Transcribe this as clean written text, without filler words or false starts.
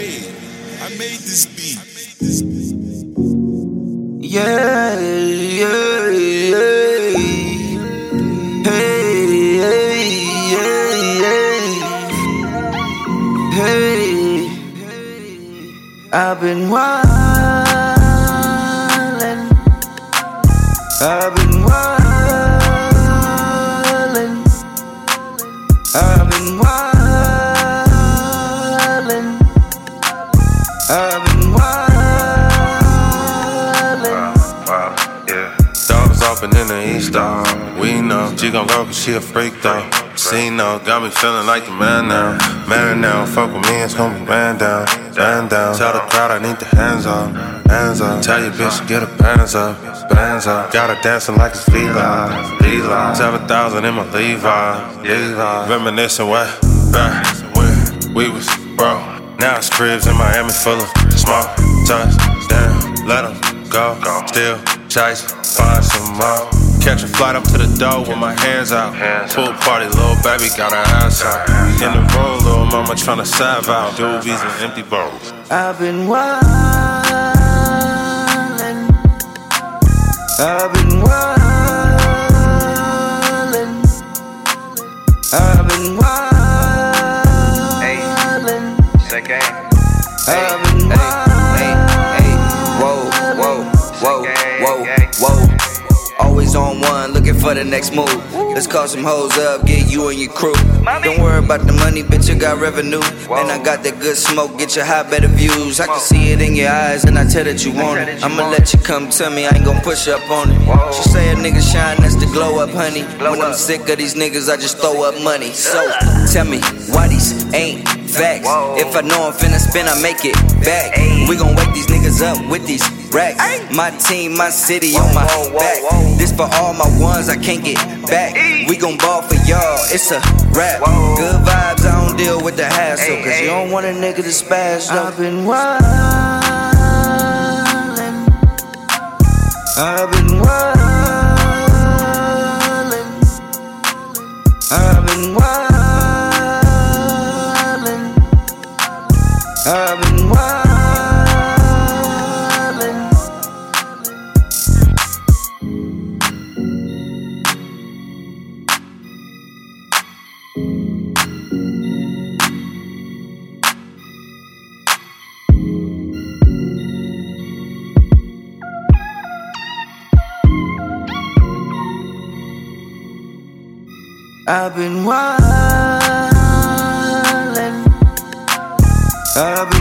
Hey, I made this beat. Yeah, yeah, yeah. Hey, hey, yeah, yeah. Hey, I've been wildin'. I've been wildin'. I've been wildin'. I've been wildin'. Wow, yeah. Dogs open in the east, dog. We know she gon' go cause she a freak, though. See, no, got me feeling like the man now. Man now, fuck with me, it's gon' be man down. Man down. Tell the crowd I need the hands up. Hands up. Tell your bitch to get her bands up. Bands up. Got her dancing like it's Levi. Levi. 7,000 in my Levi. Levi. Reminiscing way back when we was broke. Now it's cribs in Miami full of smoke. Touch, damn, let them go. Still chase, find some more. Catch a flight up to the door with my hands out. Pool party, little baby got her ass out. In the room, little mama tryna salve out. Doobies and empty bowls. I've been wildin'. I've been wildin'. I've been wildin'. Hey, second. I've been Hey, whoa, whoa, whoa, whoa, whoa. Always on one, looking for the next move. Let's call some hoes up, get you and your crew. Don't worry about the money, bitch, you got revenue. And I got that good smoke, get your high, better views. I can see it in your eyes, and I tell that you want it. I'ma let you come tell me, I ain't gon' push up on it. She say a nigga shine, that's the glow up, honey. When I'm sick of these niggas, I just throw up money. So, tell me, why these ain't facts? If I know I'm finna spin, I make it back. We gon' wake these niggas up with these racks. My team, my city on my back. This for all my ones I can't get back. We gon' ball for y'all, it's a rap. Good vibes, I don't deal with the hassle. Cause you don't want a nigga to spaz. I've been wildin'. I've been wildin'. I've been wildin'. I've been wildin'. I've been wildin'. I've been